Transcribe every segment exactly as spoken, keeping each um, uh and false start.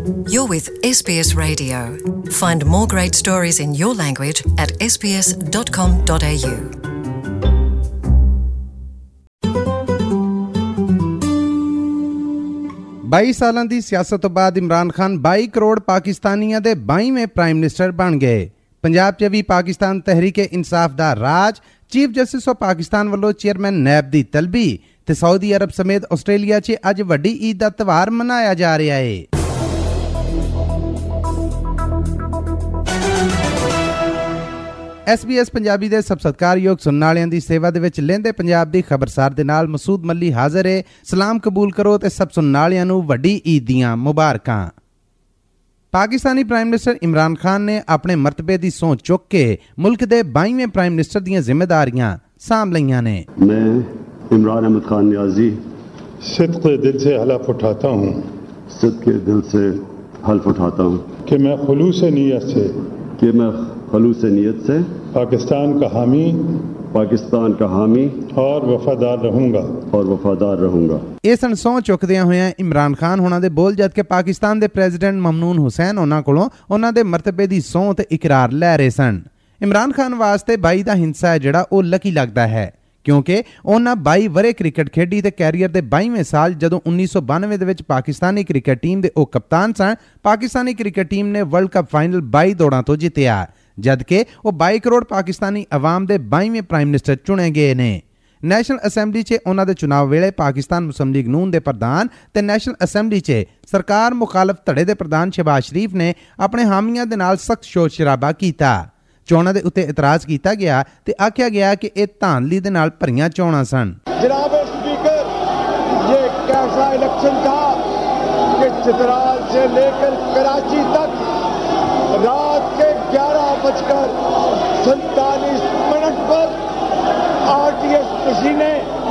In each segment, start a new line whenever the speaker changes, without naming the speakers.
You're with S B S Radio. Find more great stories in your language at s b s dot com dot a u.
ਬਾਈ ਸਾਲਾਂ ਦੀ ਸਿਆਸਤ ਤੋਂ ਬਾਅਦ ਇਮਰਾਨ ਖਾਨ ਬਾਈ ਕਰੋੜ ਪਾਕਿਸਤਾਨੀਆਂ ਦੇ ਬਾਈਵੇਂ prime minister ਬਣ ਗਏ। ਪੰਜਾਬ 'ਚ ਵੀ ਪਾਕਿਸਤਾਨ ਤਹਿਰੀਕ ਇਨਸਾਫ ਦਾ ਰਾਜ, ਚੀਫ ਜਸਟਿਸ ਆਫ ਪਾਕਿਸਤਾਨ ਵੱਲੋਂ ਚੇਅਰਮੈਨ ਨੈਬ ਦੀ ਤਲਬੀ ਤੇ ਸਾਊਦੀ ਅਰਬ ਸਮੇਤ ਆਸਟ੍ਰੇਲੀਆ 'ਚ ਅੱਜ ਵੱਡੀ ਈਦ ਦਾ ਤਿਉਹਾਰ ਮਨਾਇਆ ਜਾ ਰਿਹਾ ਹੈ। ਐਸ ਬੀ ਐਸ ਪੰਜਾਬੀ ਦੇ ਸਭ ਸਤਿਕਾਰਯੋਗ ਸੁਣਨ ਵਾਲਿਆਂ ਦੀ ਸੇਵਾ ਦੇ ਵਿੱਚ ਲਹਿੰਦੇ ਪੰਜਾਬ ਦੀ ਖਬਰਸਾਰ ਦੇ ਨਾਲ ਮਸੂਦ ਮੱਲੀ ਹਾਜ਼ਰ ਹੈ। ਸਲਾਮ ਕਬੂਲ ਕਰੋ ਤੇ ਸਭ ਸੁਣਨ ਵਾਲਿਆਂ ਨੂੰ ਵੱਡੀ ਈਦ ਦੀਆਂ ਮੁਬਾਰਕਾਂ। ਪਾਕਿਸਤਾਨੀ ਪ੍ਰਾਈਮ ਮਿਨਿਸਟਰ ਇਮਰਾਨ ਖਾਨ ਨੇ ਆਪਣੇ ਮਰਤਬੇ ਦੀ ਸਹੁੰ ਚੁੱਕ ਕੇ ਮੁਲਕ ਦੇ ਬਾਈਵੇਂ ਪ੍ਰਾਈਮ ਮਿਨਿਸਟਰ ਦੀਆਂ ਜ਼ਿੰਮੇਦਾਰੀਆਂ ਸਾਂਭ ਲਈਆਂ ਨੇ।
मैं इमरान अहमद खान नियाजी
सिद्क़ दिल से हलफ उठाता हूँ
सिद्क़ दिल से हल्फ उठाता हूँ
कि मैं खुलूस नीयत से
कि मैं खलूस नीयत से
पाकिस्तान का हामी
पाकिस्तान का हामी
और वफादार रहूँगा
और वफादार रहूँगा।
ਇਹ ਸਨ ਸਹੁੰ ਚੁੱਕਦਿਆਂ ਹੋਇਆਂ ਇਮਰਾਨ ਖਾਨ ਹੋਣਾ ਦੇ ਬੋਲ, ਜਦ ਕਿ ਪਾਕਿਸਤਾਨ ਦੇ ਪ੍ਰੈਜ਼ੀਡੈਂਟ ਮਮਨੂਨ ਹੁਸੈਨ ਉਹਨਾਂ ਕੋਲੋਂ ਉਹਨਾਂ ਦੇ ਮਰਤਬੇ ਦੀ ਸਹੁੰ ਤੇ ਇਕਰਾਰ ਲੈ ਰਹੇ ਸਨ। ਇਮਰਾਨ ਖਾਨ ਵਾਸਤੇ ਬਾਈ ਦਾ ਹਿੰਸਾ ਹੈ ਜਿਹੜਾ ਉਹ ਲੱਕੀ ਲੱਗਦਾ ਹੈ, ਕਿਉਂਕਿ ਉਹਨਾਂ ਬਾਈ ਵਰੇ ਕ੍ਰਿਕਟ ਖੇਡੀ ਤੇ ਕੈਰੀਅਰ ਦੇ ਬਾਈਵੇਂ ਸਾਲ ਜਦੋਂ ਉੱਨੀ ਸੌ ਬਾਨਵੇਂ ਦੇ ਵਿੱਚ ਪਾਕਿਸਤਾਨੀ ਕ੍ਰਿਕਟ ਟੀਮ ਦੇ ਉਹ ਕਪਤਾਨ ਸਨ। ਪਾਕਿਸਤਾਨੀ ਕ੍ਰਿਕਟ ਟੀਮ ਨੇ ਵਰਲਡ ਕੱਪ ਫਾਈਨਲ ਬਾਈ ਦੌੜਾਂ ਤੋਂ ਜਿੱਤਿਆ, ਜਦਕਿ ਉਹ ਬਾਈ ਕਰੋੜ ਪਾਕਿਸਤਾਨੀ ਆਵਾਮ ਦੇ ਬਾਈਵੇਂ ਪ੍ਰਾਈਮ ਮਿਨਿਸਟਰ ਚੁਣੇ ਗਏ ਨੇ। ਨੈਸ਼ਨਲ ਅਸੈਂਬਲੀ 'ਚ ਉਹਨਾਂ ਦੇ ਚੁਣਾਵ ਵੇਲੇ ਪਾਕਿਸਤਾਨ ਮੁਸਲਿਮ ਲੀਗ ਨੂਨ ਦੇ ਪ੍ਰਧਾਨ ਤੇ ਨੈਸ਼ਨਲ ਅਸੈਂਬਲੀ 'ਚ ਸਰਕਾਰ ਮੁਖਾਲਫ ਧੜੇ ਦੇ ਪ੍ਰਧਾਨ ਸ਼ਹਿਬਾਜ਼ ਸ਼ਰੀਫ ਨੇ ਆਪਣੇ ਹਾਮੀਆਂ ਦੇ ਨਾਲ ਸਖਤ ਸ਼ੋਰ ਸ਼ਰਾਬਾ ਕੀਤਾ। ਚੋਣਾਂ ਦੇ ਉੱਤੇ ਇਤਰਾਜ਼ ਕੀਤਾ ਗਿਆ ਤੇ ਆਖਿਆ ਗਿਆ ਕਿ ਇਹ ਧਾਂਦਲੀ ਦੇ ਨਾਲ ਭਰੀਆਂ ਚੋਣਾਂ ਸਨ।
जनाब स्पीकर, ये कैसा इलेक्शन था कि चित्राल से लेकर कराची तक रात के ग्यारह बजकर सैतालीस मिनट पर आर टी एस मशीनें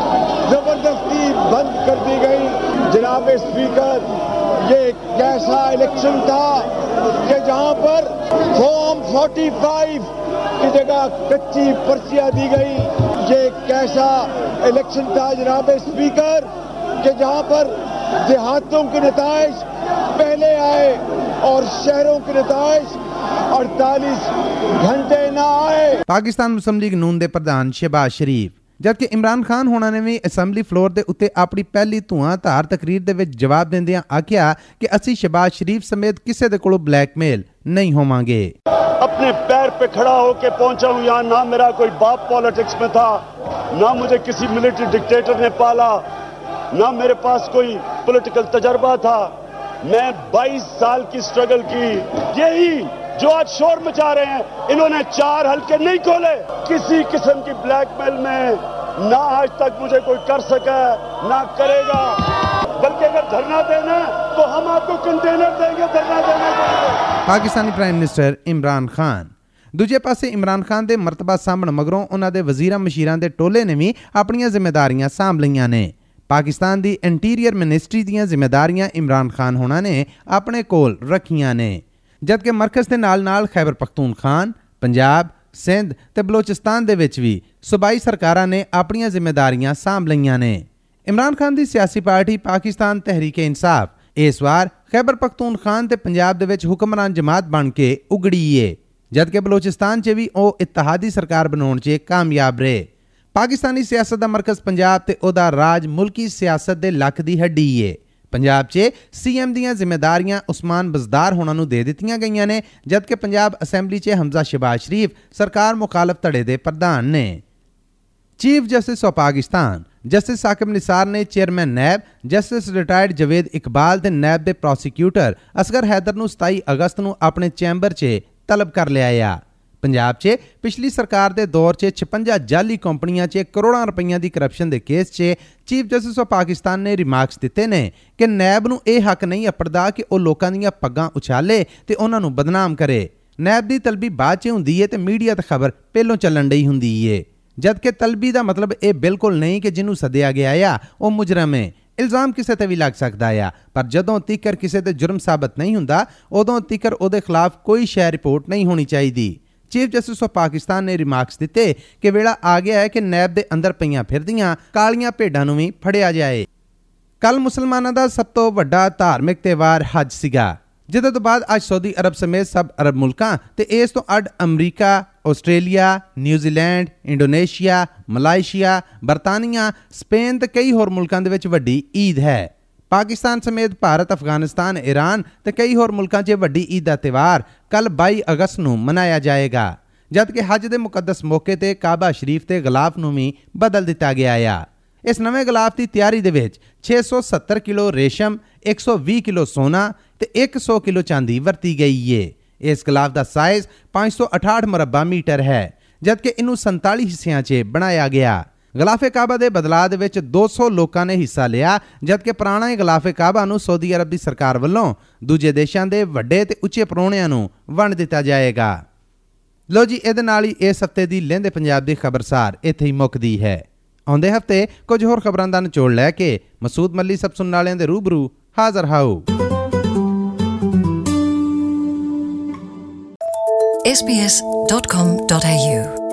जबरदस्ती बंद कर दी गई। जनाब स्पीकर, ये कैसा इलेक्शन था कि जहां पर फॉर्म पैंतालीस की जगह कच्ची पर्चियां दी गई। ये कैसा इलेक्शन था जनाब स्पीकर कि जहां पर देहातों के नताइज पहले आए और शहरों के नताइज अड़तालीस घंटे ना आए।
ਪਾਕਿਸਤਾਨ ਮੁਸਲਿਮ ਲੀਗ ਨੂਨ ਦੇ ਪ੍ਰਧਾਨ ਸ਼ਹਿਬਾਜ਼ ਸ਼ਰੀਫ, ਜਦਕਿ ਇਮਰਾਨ ਖਾਨ ਹੋਣਾ ਨੇ ਵੀ ਅਸੈਂਬਲੀ ਫਲੋਰ ਦੇ ਉੱਤੇ ਆਪਣੀ ਪਹਿਲੀ ਧੂਆਂਧਾਰ ਤਕਰੀਰ ਦੇ ਵਿੱਚ ਜਵਾਬ ਦਿੰਦਿਆਂ ਆਖਿਆ ਕਿ ਅਸੀਂ ਸ਼ਹਿਬਾਜ਼ ਸ਼ਰੀਫ ਸਮੇਤ ਕਿਸੇ ਦੇ ਕੋਲੋਂ ਬਲੈਕਮੇਲ नहीं होवांगे।
अपने पैर पे खड़ा होके पहुंचा हूं यहाँ। ना मेरा कोई बाप पॉलिटिक्स में था, ना मुझे किसी मिलिट्री डिक्टेटर ने पाला, ना मेरे पास कोई पॉलिटिकल तजर्बा था। मैं बाईस साल की स्ट्रगल की। यही जो आज शोर मचा रहे हैं, इन्होंने चार हल्के नहीं खोले। किसी किस्म की ब्लैकमेल में ना आज तक मुझे कोई कर सका, ना करेगा। बल्कि अगर धरना देना तो हम आपको कंटेनर देंगे धरना देने के लिए।
Pakistani prime minister Imran Khan. ਦੂਜੇ ਪਾਸੇ ਇਮਰਾਨ ਖਾਨ ਦੇ ਮਰਤਬਾ ਸਾਂਭਣ ਮਗਰੋਂ ਉਹਨਾਂ ਦੇ ਵਜ਼ੀਰਾਂ ਮਸ਼ੀਰਾਂ ਦੇ ਟੋਲੇ ਨੇ ਵੀ ਆਪਣੀਆਂ ਜ਼ਿੰਮੇਦਾਰੀਆਂ ਸਾਂਭ ਲਈਆਂ ਨੇ। ਪਾਕਿਸਤਾਨ ਦੀ ਇੰਟੀਰੀਅਰ ਮਿਨਿਸਟਰੀ ਦੀਆਂ ਜ਼ਿੰਮੇਦਾਰੀਆਂ ਇਮਰਾਨ ਖਾਨ ਹੋਣਾ ਨੇ ਆਪਣੇ ਕੋਲ ਰੱਖੀਆਂ ਨੇ, ਜਦਕਿ ਮਰਕਜ਼ ਦੇ ਨਾਲ ਨਾਲ ਖੈਬਰ ਪਖਤੂਨਖਾਨ, ਪੰਜਾਬ, ਸਿੰਧ ਤੇ ਬਲੋਚਿਸਤਾਨ ਦੇ ਵਿੱਚ ਵੀ ਸੂਬਾਈ ਸਰਕਾਰਾਂ ਨੇ ਆਪਣੀਆਂ ਜ਼ਿੰਮੇਦਾਰੀਆਂ ਸਾਂਭ ਲਈਆਂ ਨੇ। ਇਮਰਾਨ ਖਾਨ ਦੀ ਸਿਆਸੀ ਪਾਰਟੀ ਪਾਕਿਸਤਾਨ ਤਹਿਰੀਕ ਇਨਸਾਫ ਇਸ ਵਾਰ ਖੈਬਰ ਪਖਤੂਨਖਾਨ ਤੇ ਪੰਜਾਬ ਦੇ ਵਿੱਚ ਹੁਕਮਰਾਨ ਜਮਾਤ ਬਣ ਕੇ ਉਗੜੀ ਏ, ਜਦਕਿ ਬਲੋਚਿਸਤਾਨ 'ਚ ਵੀ ਉਹ ਇਤਿਹਾਦੀ ਸਰਕਾਰ ਬਣਾਉਣ 'ਚ ਕਾਮਯਾਬ ਰਹੇ। ਪਾਕਿਸਤਾਨੀ ਸਿਆਸਤ ਦਾ ਮਰਕਜ਼ ਪੰਜਾਬ ਤੇ ਉਹਦਾ ਰਾਜ ਮੁਲਕੀ ਸਿਆਸਤ ਦੇ ਲੱਕ ਦੀ ਹੱਡੀ ਏ। ਪੰਜਾਬ 'ਚ ਸੀ ਐਮ ਦੀਆਂ ਜ਼ਿੰਮੇਦਾਰੀਆਂ ਉਸਮਾਨ ਬਜ਼ਦਾਰ ਹੋਣਾ ਨੂੰ ਦੇ ਦਿੱਤੀਆਂ ਗਈਆਂ ਨੇ, ਜਦਕਿ ਪੰਜਾਬ ਅਸੈਂਬਲੀ 'ਚ ਹਮਜ਼ਾ ਸ਼ਹਿਬਾਜ਼ ਸ਼ਰੀਫ ਸਰਕਾਰ ਮੁਖਾਲਫ ਧੜੇ ਦੇ ਪ੍ਰਧਾਨ ਨੇ। Chief justice of Pakistan justice Saqib Nisar ਨੇ chairman NAB justice retired Javed Iqbal ਤੇ ਨੈਬ ਦੇ ਪ੍ਰੋਸੀਕਿਊਟਰ ਅਸਗਰ ਹੈਦਰ ਨੂੰ ਸਤਾਈ ਅਗਸਤ ਨੂੰ ਆਪਣੇ ਚੈਂਬਰ 'ਚ ਤਲਬ ਕਰ ਲਿਆ ਆ। ਪੰਜਾਬ 'ਚ ਪਿਛਲੀ ਸਰਕਾਰ ਦੇ ਦੌਰ 'ਚ ਛਪੰਜਾ ਜਾਲੀ ਕੰਪਨੀਆਂ 'ਚ ਕਰੋੜਾਂ ਰੁਪਈਆਂ ਦੀ ਕਰਪਸ਼ਨ ਦੇ ਕੇਸ 'ਚ ਚੀਫ ਜਸਟਿਸ ਆਫ ਪਾਕਿਸਤਾਨ ਨੇ ਰਿਮਾਰਕਸ ਦਿੱਤੇ ਨੇ ਕਿ ਨੈਬ ਨੂੰ ਇਹ ਹੱਕ ਨਹੀਂ ਅਪੜਦਾ ਕਿ ਉਹ ਲੋਕਾਂ ਦੀਆਂ ਪੱਗਾਂ ਉਛਾਲੇ ਤੇ ਉਹਨਾਂ ਨੂੰ ਬਦਨਾਮ ਕਰੇ। ਨੈਬ ਦੀ ਤਲਬੀ ਬਾਅਦ 'ਚ ਹੁੰਦੀ ਏ ਤੇ ਮੀਡੀਆ ਤੇ ਖਬਰ ਪਹਿਲੋਂ ਚੱਲਣ ਡਈ ਹੁੰਦੀ ਏ, ਜਦਕਿ ਤਲਬੀ ਦਾ ਮਤਲਬ ਇਹ ਬਿਲਕੁਲ ਨਹੀਂ ਕਿ ਜਿਹਨੂੰ ਸੱਦਿਆ ਗਿਆ ਆ ਉਹ ਮੁਜਰਮ ਏ। ਇਲਜ਼ਾਮ ਕਿਸੇ ਤੇ ਵੀ ਲੱਗ ਸਕਦਾ ਆ, ਪਰ ਜਦੋਂ ਤੀਕਰ ਕਿਸੇ ਤੇ ਜੁਰਮ ਸਾਬਤ ਨਹੀਂ ਹੁੰਦਾ ਉਦੋਂ ਤੀਕਰ ਉਹਦੇ ਖਿਲਾਫ ਕੋਈ ਸ਼ੈ ਰਿਪੋਰਟ ਨਹੀਂ ਹੋਣੀ ਚਾਹੀਦੀ। ਚੀਫ ਜਸਟਿਸ ਆਫ ਪਾਕਿਸਤਾਨ ਨੇ ਰਿਮਾਰਕਸ ਦਿੱਤੇ ਕਿ ਵੇਲਾ ਆ ਗਿਆ ਹੈ ਕਿ ਨੈਬ ਦੇ ਅੰਦਰ ਪਈਆਂ ਫਿਰਦੀਆਂ ਕਾਲੀਆਂ ਭੇਡਾਂ ਨੂੰ ਵੀ ਫੜਿਆ ਜਾਏ। ਕੱਲ ਮੁਸਲਮਾਨਾਂ ਦਾ ਸਭ ਤੋਂ ਵੱਡਾ ਧਾਰਮਿਕ ਤਿਉਹਾਰ ਹੱਜ ਸੀਗਾ। ਜਿਹਦੇ ਤੋਂ ਬਾਅਦ ਅੱਜ ਸਾਊਦੀ ਅਰਬ ਸਮੇਤ ਸਭ ਅਰਬ ਮੁਲਕਾਂ ਤੇ ਇਸ ਤੋਂ ਅੱਡ America, Australia, New Zealand, Indonesia, Malaysia, ਬਰਤਾਨੀਆ, ਸਪੇਨ ਤੇ ਕਈ ਹੋਰ ਮੁਲਕਾਂ ਦੇ ਵਿੱਚ ਵੱਡੀ ਈਦ ਹੈ। ਪਾਕਿਸਤਾਨ ਸਮੇਤ ਭਾਰਤ, ਅਫਗਾਨਿਸਤਾਨ, ਈਰਾਨ ਤੇ ਕਈ ਹੋਰ ਮੁਲਕਾਂ 'ਚ ਵੱਡੀ ਈਦ ਦਾ ਤਿਉਹਾਰ ਕੱਲ੍ਹ ਬਾਈ ਅਗਸਤ ਨੂੰ ਮਨਾਇਆ ਜਾਏਗਾ, ਜਦਕਿ ਹਜ ਦੇ ਮੁਕੱਦਸ ਮੌਕੇ ਤੇ ਕਾਬਾ ਸ਼ਰੀਫ ਤੇ ਗਲਾਫ ਨੂੰ ਵੀ ਬਦਲ ਦਿੱਤਾ ਗਿਆ ਆ। ਇਸ ਨਵੇਂ ਗਲਾਫ ਦੀ ਤਿਆਰੀ ਦੇ ਵਿੱਚ ਛੇ ਸੌ ਸੱਤਰ ਕਿਲੋ ਰੇਸ਼ਮ, ਇੱਕ ਸੌ ਵੀਹ ਕਿਲੋ ਸੋਨਾ ਤੇ ਇੱਕ ਸੌ ਕਿਲੋ ਚਾਂਦੀ ਵਰਤੀ ਗਈ ਏ। ਇਸ ਗਲਾਫ ਦਾ ਸਾਈਜ਼ ਪੰਜ ਸੌ ਅਠਾਹਠ ਮੁਰੱਬਾ ਮੀਟਰ ਹੈ, ਜਦਕਿ ਇਹਨੂੰ ਸੰਤਾਲੀ ਹਿੱਸਿਆਂ 'ਚ ਬਣਾਇਆ ਗਿਆ। ਗਲਾਫੇ ਕਾਬਾ ਦੇ ਬਦਲਾਅ ਦੇ ਵਿੱਚ ਦੋ ਸੌ ਲੋਕਾਂ ਨੇ ਹਿੱਸਾ ਲਿਆ, ਜਦਕਿ ਪੁਰਾਣਾ ਗਲਾਫੇ ਕਾਬਾ ਨੂੰ ਸਾਊਦੀ ਅਰਬ ਦੀ ਸਰਕਾਰ ਵੱਲੋਂ ਦੂਜੇ ਦੇਸ਼ਾਂ ਦੇ ਵੱਡੇ ਤੇ ਉੱਚੇ ਪ੍ਰਾਹੁਣਿਆਂ ਨੂੰ ਵੰਡ ਦਿੱਤਾ ਜਾਏਗਾ। ਲੋ ਜੀ, ਇਹਦੇ ਨਾਲ ਹੀ ਇਸ ਹਫ਼ਤੇ ਦੀ ਲਹਿੰਦੇ ਪੰਜਾਬ ਦੀ ਖਬਰਸਾਰ ਇੱਥੇ ਹੀ ਮੁੱਕਦੀ ਹੈ। ਆਉਂਦੇ ਹਫ਼ਤੇ ਕੁਝ ਹੋਰ ਖਬਰਾਂ ਦਾ ਨਿਚੋੜ ਲੈ ਕੇ ਮਸੂਦ ਮੱਲੀ ਸਭ ਸੁਣਨ ਵਾਲਿਆਂ ਦੇ ਰੂਬਰੂ ਹਾਜ਼ਰ ਹਾਊ।
S B S dot com dot A U